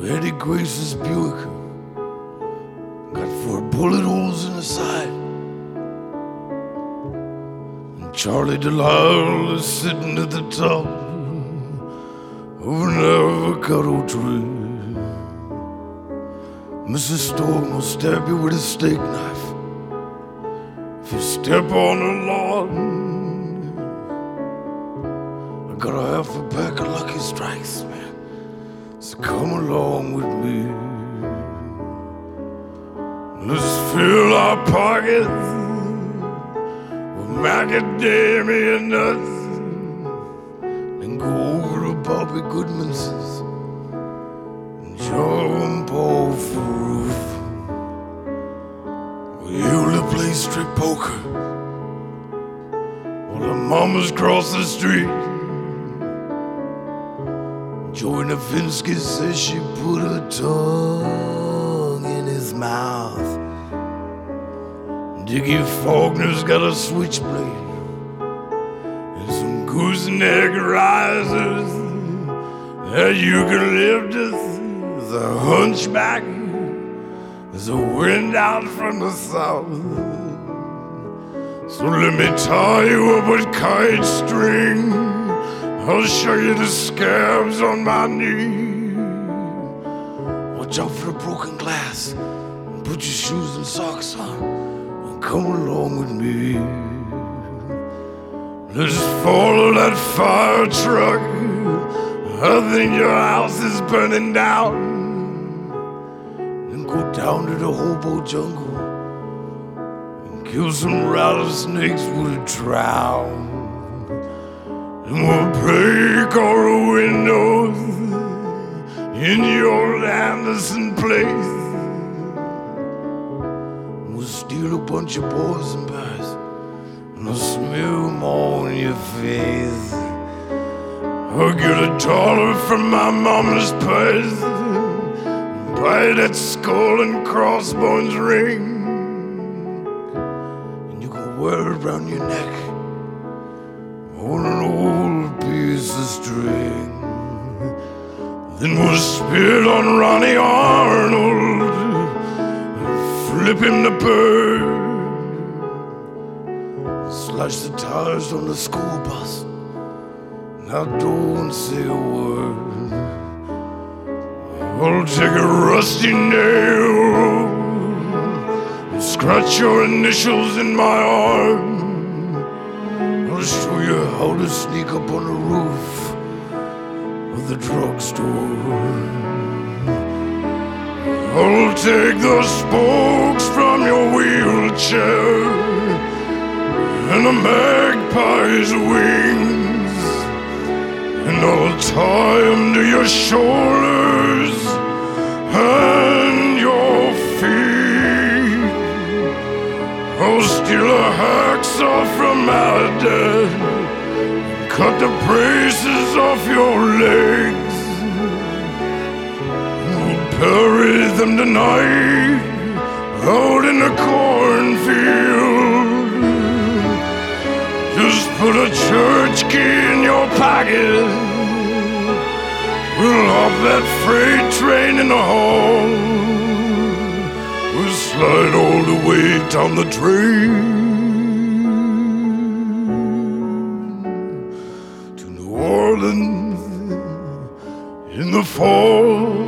Eddie Grace's Buick got 4 bullet holes in the side. And Charlie Delisle is sitting at the top of an avocado tree. Mrs. Storm will stab you with a steak knife if you step on the lawn. I got a half a pack of Lucky Strikes, man, so come along with me. Let's fill our pockets with macadamia nuts and go over to Bobby Goodman's and jump off the roof. We usually play strip poker while the mamas cross the street. Joey Nafinsky says she put her tongue in his mouth. Dickie Faulkner's got a switchblade and some goose and egg risers that you can lift as a hunchback as a wind out from the south. So let me tie you up with kite string. I'll show you the scabs on my knee. Watch out for the broken glass. Put your shoes and socks on and come along with me. Let's follow that fire truck. I think your house is burning down. Then go down to the hobo jungle and kill some rattlesnakes with a trowel. And we'll break all the windows in your Anderson place. We'll steal a bunch of poison pies and I'll smear them all in your face. I'll get $1 from my mama's purse and buy that skull and crossbones ring, and you can wear it around your neck on an old piece of string. Then we'll spit on Ronnie Arnold and flip him the bird. Slash the tires on the school bus, and I don't say a word. I'll take a rusty nail and scratch your initials in my arm. I'll show you how to sneak up on the roof of the drugstore. I'll take the spokes from your wheelchair and the magpie's wings, and I'll tie them to your shoulders and your feet. I'll steal a hacksaw from my dad and cut the braces off your legs. We'll bury them tonight out in the cornfield. Just put a church key in your pocket. We'll hop that freight train in the hall. We'll slide all the way down the train to New Orleans in the fall.